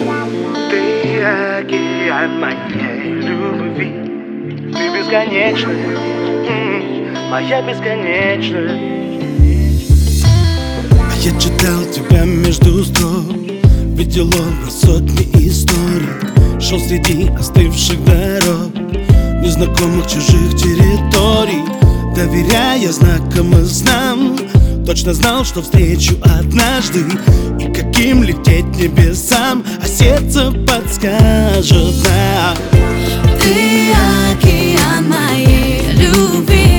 Ты океан моей любви, ты бесконечная, моя бесконечная. А я читал тебя между строк, видел образ сотни историй, шел среди остывших дорог, незнакомых чужих территорий, доверяя знакомым нам. Точно знал, что встречу однажды, и каким лететь небесам, а сердце подскажет нам. Ты океан моей любви,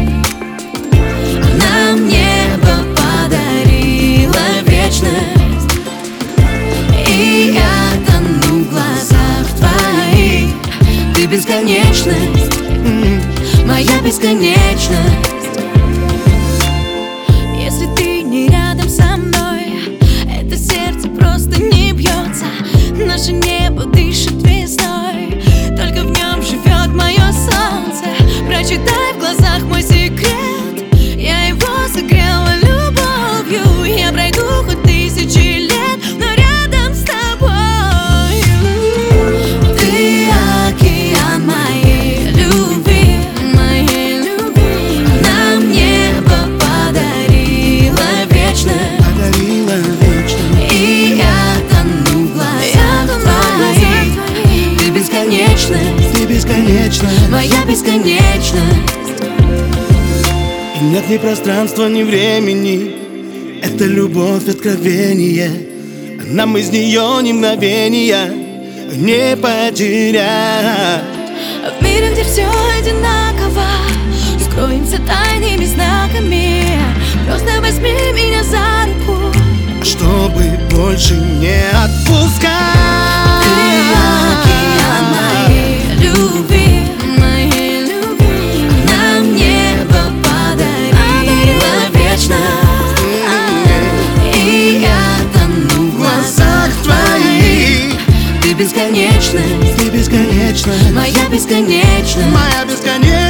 нам небо подарила вечность, и я тону в глазах твоих. Ты бесконечность, моя бесконечность. Если ты не рядом со мной, это сердце просто не бьется. Наше небо дышит весной, только в нем живет мое солнце. Прочитай в глазах мой секрет, я его согрела любовью. Я пройду хоть 1000 лет, но рядом с тобой. Ты океан моей любви, моей любви. Нам небо подарила вечность, Подарила вечность, и я тону в глазах твоих. Ты бесконечность, ты бесконечна, моя бесконечность. и нет ни пространства, ни времени. Это любовь, откровение, нам из нее ни мгновения не потерять. В мире, где все одинаково, скроемся тайными знаками. Просто возьми меня за руку, Чтобы больше не отпускать. ты океан моей любви, моей любви. Нам небо подарила вечность, и я тону в глазах твоих. Ты бесконечность, Ты бесконечна, моя бесконечность. моя бесконечность.